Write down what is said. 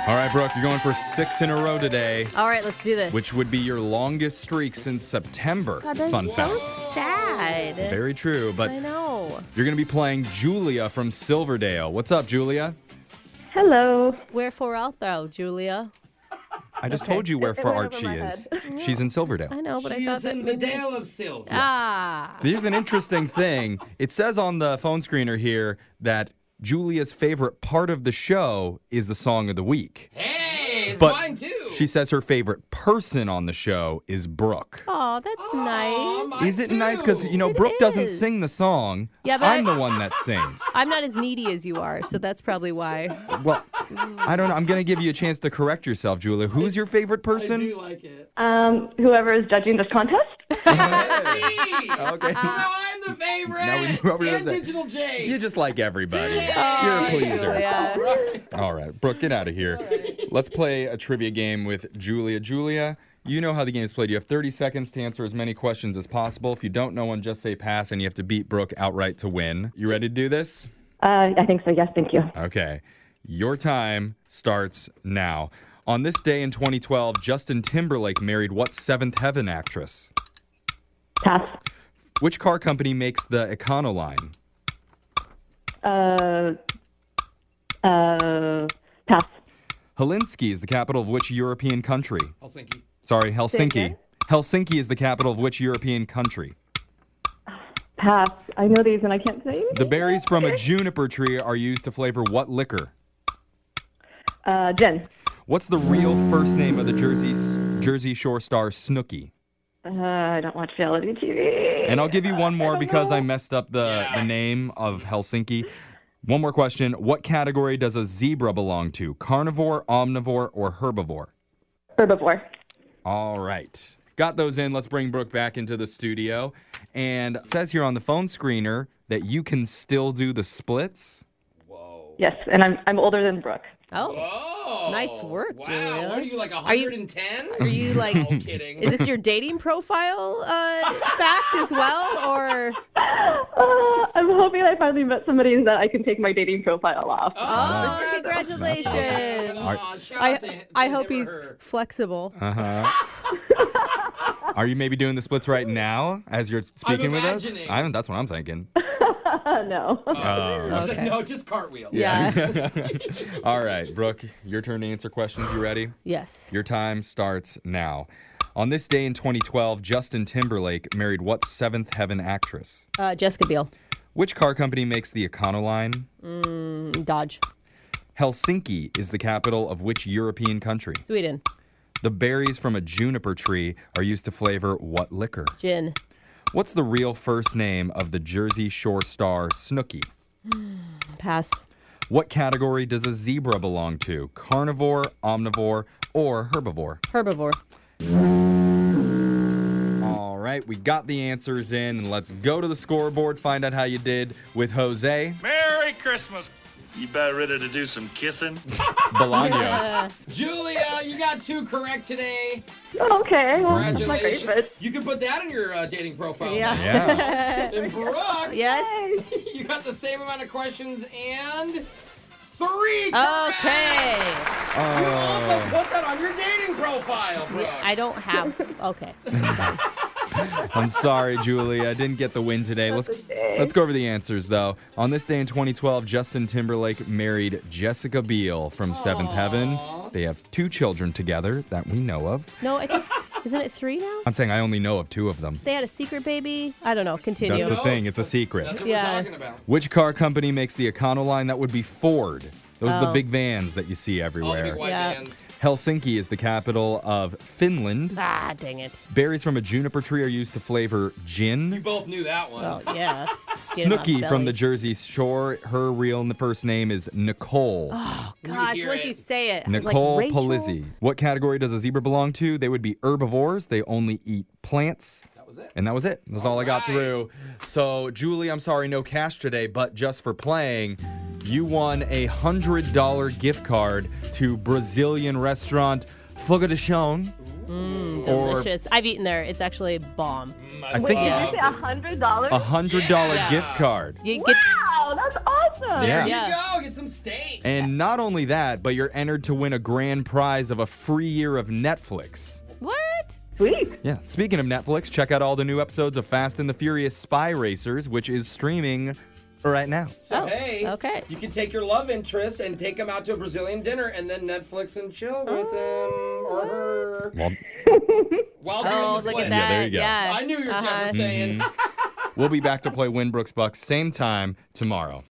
All right, Brooke, you're going for 6 in a row today, All right, let's do this. which would be your longest streak since September. God, that's Fun so fact. sad. Very true, but I know. you're going to be playing Julia from Silverdale. What's up, Julia? Hello. Wherefore art thou, Julia? I just told you where It for went art over she my is. She's in Silverdale. I know, but I She thought is that in the maybe... Dale of Silver. Ah. Here's an interesting thing. It says on the phone screener here that Julia's favorite part of the show is the song of the week. Hey, it's But mine too. She says her favorite person on the show is Brooke. Oh, that's nice. mine Is it nice? Because, too. you know, It Brooke doesn't is. sing the song. Yeah, but I'm the one that sings. I'm not as needy as you are, so that's probably why. Well, I don't know. I'm going to give you a chance to correct yourself, Julia. Who's your favorite I person? do like it. Whoever is judging this contest. Hey! Okay. So now I'm the favorite. Now we knew what we were and saying. Digital J. You just like everybody. Yeah. You're a pleaser. Julia. All right. All right, Brooke, get out of here. Let's play a trivia game with Julia. Julia, you know how the game is played. You have 30 seconds to answer as many questions as possible. If you don't know one, just say pass, and you have to beat Brooke outright to win. You ready to do this? I think so. Yes, thank you. Okay. Your time starts now. On this day in 2012, Justin Timberlake married what seventh heaven actress? Pass. Which car company makes the Econoline? Pass. Helsinki is the capital of which European country? Helsinki. Sorry, Helsinki. again? Helsinki is the capital of which European country? Pass. I know these and I can't say. The berries from a juniper tree are used to flavor what liquor? Jen. What's the real first name of the Jersey Shore star Snooki? I don't watch reality TV. And I'll give you one more because I messed up the name of Helsinki. One more question. What category does a zebra belong to? Carnivore, omnivore, or herbivore? Herbivore. All right. Got those in. Let's bring Brooke back into the studio. And it says here on the phone screener that you can still do the splits. Whoa. Yes, and I'm older than Brooke. Oh, Whoa. Nice work, wow. Julia. What are you, like Are you- 110? are you like... No kidding. Is this your dating profile fact as well, or... I'm hoping I finally met somebody that I can take my dating profile off. Oh, that's congratulations. awesome. Aw, shout out to I hope him or he's her. flexible. Uh-huh. Are you maybe doing the splits right now as you're speaking with us? imagining. That's what I'm thinking. No. She's like, Okay. no, just cartwheel. Yeah. All right, Brooke, your turn to answer questions. You ready? Yes. Your time starts now. On this day in 2012, Justin Timberlake married what seventh heaven actress? Jessica Biel. Which car company makes the Econoline? Dodge. Helsinki is the capital of which European country? Sweden. The berries from a juniper tree are used to flavor what liquor? Gin. What's the real first name of the Jersey Shore star Snooki? Pass. What category does a zebra belong to? Carnivore, omnivore, or herbivore? Herbivore. All right, we got the answers in, and let's go to the scoreboard, find out how you did with Jose Merry Christmas. You about ready to do some kissing? Bolaños. Julia, you got 2 correct today. Okay. Well, that's my Congratulations. favorite. You can put that in your dating profile. Yeah. Yeah. And Brooke, Yes. you got the same amount of questions and 3 correct. Okay. You also put that on your dating profile, Brooke. I don't have... Okay. I'm sorry, Julie. I didn't get the win today. Let's go over the answers, though. On this day in 2012, Justin Timberlake married Jessica Biel from Seventh Heaven. They have 2 children together that we know of. No, I think... Isn't it 3 now? I'm saying I only know of 2 of them. They had a secret baby? I don't know. Continue. That's the knows? thing. It's a secret. That's what Yeah. we're talking about. Which car company makes the Econoline? That would be Ford. Those are the Oh. big vans that you see All the everywhere. big white Yeah. vans. Helsinki is the capital of Finland. Ah, dang it. Berries from a juniper tree are used to flavor You gin. both knew that one. Well, yeah. Get him off Snooki from the belly. Jersey Shore. Her real first name is Nicole. Oh, gosh. hear Once it. you say it. I was like, Nicole Rachel? Polizzi. What category does a zebra belong to? They would be herbivores. They only eat plants. That was it. And that was it. That's all I got right. through. So, Julie, I'm sorry, no cash today, but just for playing, you won a $100 gift card to Brazilian restaurant Fogo de Chão. Delicious. I've eaten there. It's actually bomb. I think Did you say $100? $100 gift card. You get Wow, that's awesome. awesome. There Yeah. you go. Get some steak. And not only that, but you're entered to win a grand prize of a free year of Netflix. What? Sweet. Yeah. Speaking of Netflix, check out all the new episodes of Fast and the Furious Spy Racers, which is streaming right now. So, Oh, hey, okay. you can take your love interest and take them out to a Brazilian dinner and then Netflix and chill with them or her. Well, While doing Oh, this look play. at that. there you go. Yeah. I knew your Jeff was saying. we'll be back to play Win Brooks Bucks same time tomorrow.